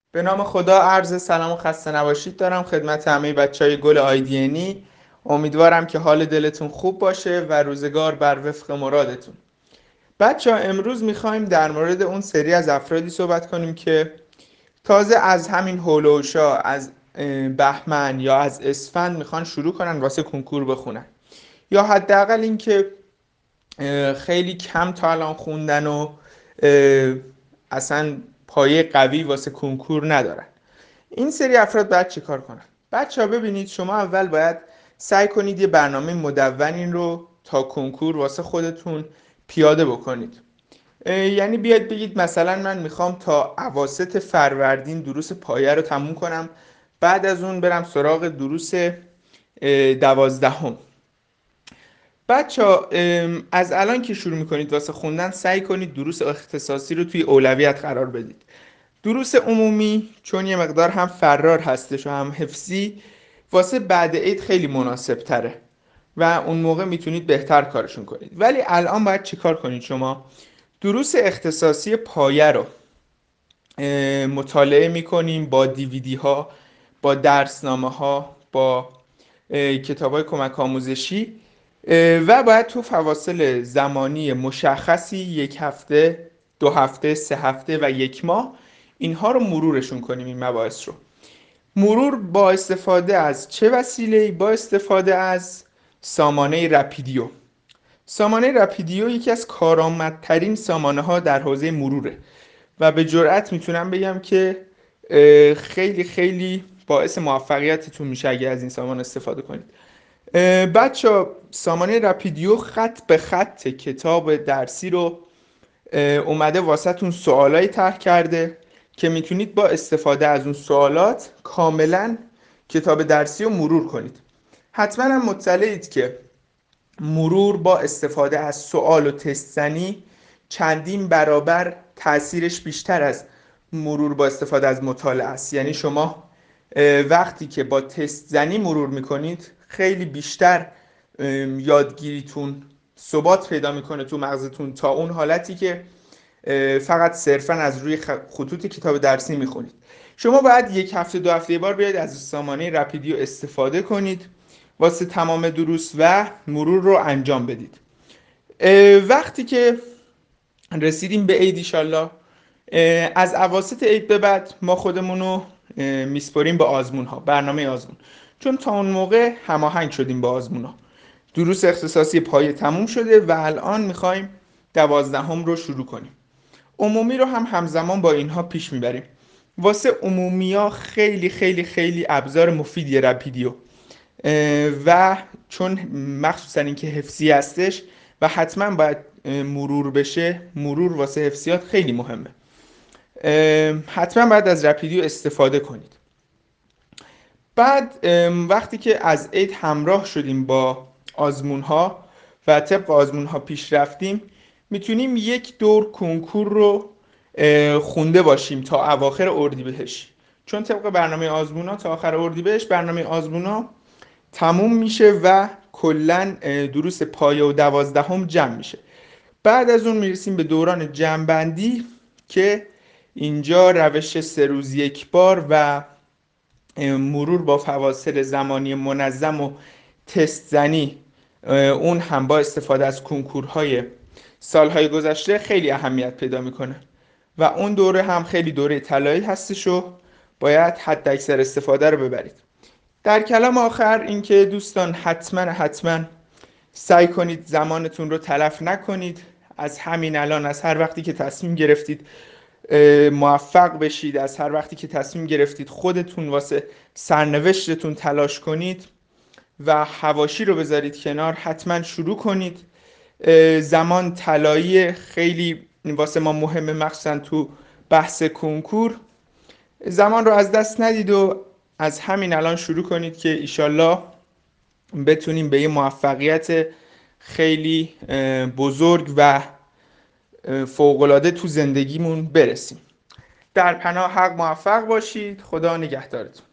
به نام خدا عرض سلام و خسته نباشید دارم خدمت همه بچهای گل آیدینی. امیدوارم که حال دلتون خوب باشه و روزگار بر وفق مرادتون. بچه ها امروز میخوایم در مورد اون سری از افرادی صحبت کنیم که تازه از همین هولوشا از بهمن یا از اسفند میخوان شروع کنن واسه کنکور بخونن، یا حداقل این که خیلی کم تا الان خوندن و اصلا پایه قوی واسه کنکور ندارن. این سری افراد باید چی کار کنن؟ بچه ها ببینید، شما اول باید سعی کنید یه برنامه مدون رو تا کنکور واسه خودتون پیاده بکنید. یعنی بیاید بگید مثلا من میخوام تا اواسط فروردین دروس پایه رو تموم کنم، بعد از اون برم سراغ دروس 12. بچه ها از الان که شروع میکنید واسه خوندن سعی کنید دروس اختصاصی رو توی اولویت قرار بدید. دروس عمومی چون یه مقدار هم فرار هستش و هم حفظی، واسه بعد عید خیلی مناسب تره و اون موقع میتونید بهتر کارشون کنید. ولی الان باید چیکار کنید؟ شما دروس اختصاصی پایه رو مطالعه میکنیم با دیویدی ها، با درسنامه ها، با کتاب های کمک آموزشی، و باید تو فواصل زمانی مشخصی 1 هفته، 2 هفته، 3 هفته و 1 ماه اینها رو مرورشون کنیم. این مباحث رو مرور با استفاده از چه وسیله‌ای؟ با استفاده از سامانه رپیدیو. سامانه رپیدیو یکی از کارآمدترین سامانه ها در حوزه مروره و به جرئت میتونم بگم که خیلی خیلی باعث موفقیتتون میشه اگه از این سامان استفاده کنید. بچه سامانه رپیدیو خط به خط کتاب درسی رو اومده واسهتون سوالایی طرح کرده که میتونید با استفاده از اون سوالات کاملا کتاب درسی رو مرور کنید. حتما هم مطلعید که مرور با استفاده از سوال و تست زنی چندین برابر تأثیرش بیشتر از مرور با استفاده از مطالعه است. یعنی شما وقتی که با تست زنی مرور میکنید خیلی بیشتر یادگیریتون ثبات پیدا میکنه تو مغزتون تا اون حالتی که فقط صرفا از روی خطوط کتاب درسی میخونید. شما باید 1 هفته 2 هفته یه بار بیاید از سامانه رپیدیو استفاده کنید واسه تمام دروس و مرور رو انجام بدید. وقتی که رسیدیم به عید ایشالله، از اواسط عید به بعد ما خودمون رو میسپریم به آزمون ها، برنامه آزمون، چون تا اون موقع هماهنگ شدیم با آزمون ها. دروس اختصاصی پایه تموم شده و الان میخوایم 12 رو شروع کنیم. عمومی رو هم همزمان با اینها پیش میبریم. واسه عمومی ها خیلی خیلی خیلی ابزار مفیدی رپیدیو و چون مخصوصا اینکه حفظی هستش و حتما باید مرور بشه، مرور واسه حفظیات خیلی مهمه. حتما باید از رپیدیو استفاده کنید. بعد وقتی که از عید همراه شدیم با آزمون ها و طبق آزمون ها پیش رفتیم، میتونیم 1 دور کنکور رو خونده باشیم تا اواخر اردیبهشت. چون طبق برنامه آزمون ها تا آخر اردیبهشت برنامه آزمون ها تموم میشه و کلا دروس پایه و 12 جمع میشه. بعد از اون میرسیم به دوران جمع‌بندی که اینجا روش 3 روز 1 بار و مرور با فواصل زمانی منظم و تست زنی، اون هم با استفاده از کنکورهای سالهای گذشته، خیلی اهمیت پیدا میکنه و اون دوره هم خیلی دوره طلایی هستش و باید حد اکثر استفاده رو ببرید. در کلام آخر اینکه دوستان حتما سعی کنید زمانتون رو تلف نکنید. از همین الان، از هر وقتی که تصمیم گرفتید موفق بشید، از هر وقتی که تصمیم گرفتید خودتون واسه سرنوشتتون تلاش کنید و حواشی رو بذارید کنار، حتما شروع کنید. زمان طلایی خیلی واسه ما مهمه، مخصوصا تو بحث کنکور. زمان رو از دست ندید و از همین الان شروع کنید که ایشالله بتونیم به یه موفقیت خیلی بزرگ و فوق‌العاده تو زندگیمون برسیم. در پناه حق موفق باشید. خدا نگهدارتون.